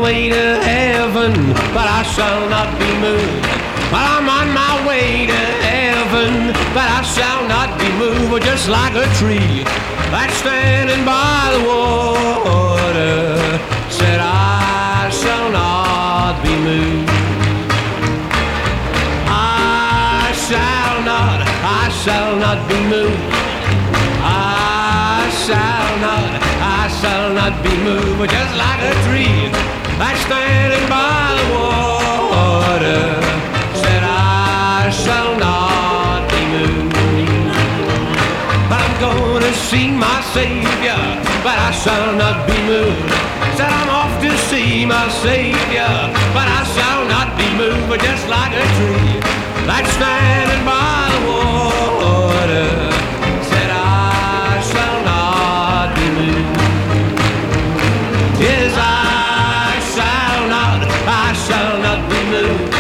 way to heaven, but I shall not be moved. Well, I'm on my way to heaven, but I shall not be moved. Well, just like a tree that's standing by the water, said I shall not be moved. I shall not be moved. I shall not be moved. Just like a tree that's standing by the water, said I shall not be moved. But I'm gonna see my Savior, but I shall not be moved. Said I'm off to see my Savior, but I shall not be moved. Just like a tree that's standing by the water, said I shall not be moved. Yes, I shall not be moved.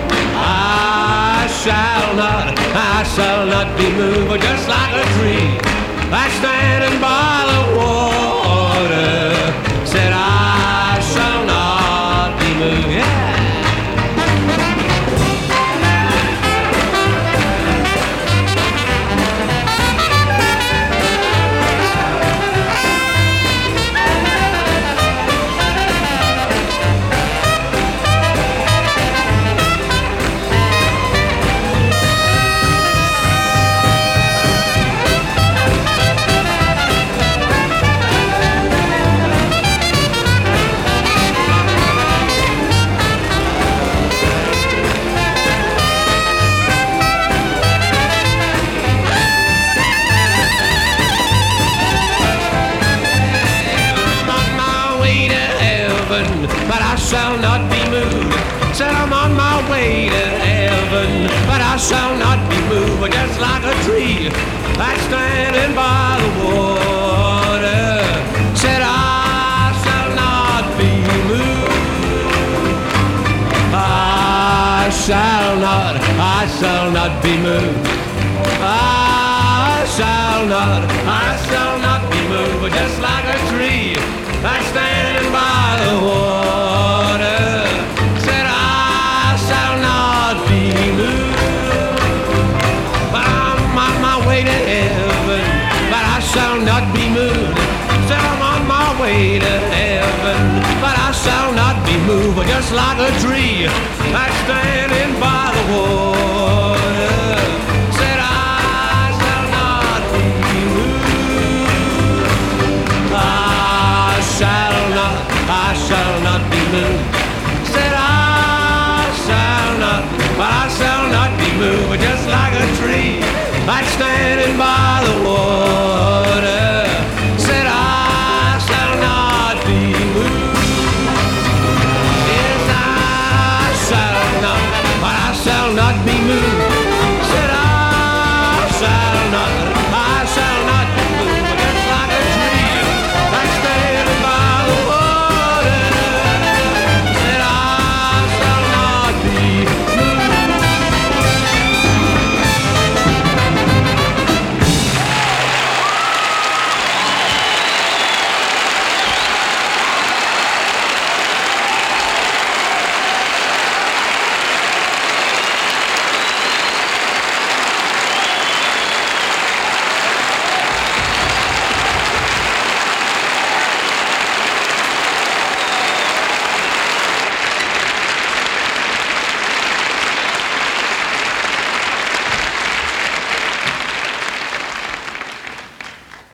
I shall not be moved. Just like a tree that's standing by the water, said I shall not be moved. Yeah. But I shall not be moved. Said I'm on my way to heaven, but I shall not be moved. Just like a tree that's standing by the water, said I shall not be moved. I shall not be moved. I shall not be moved. Just like a tree that's standing by the water, said I shall not be moved. But I'm on my way to heaven, but I shall not be moved. Said I'm on my way to heaven, but I shall not be moved. Just like a tree that's standing by the water, said I shall not be moved. I shall not be moved. Said but I shall not be moved. Just like a tree that's standing by the water, said I shall not be moved. Yes, I shall not, but I shall not be moved.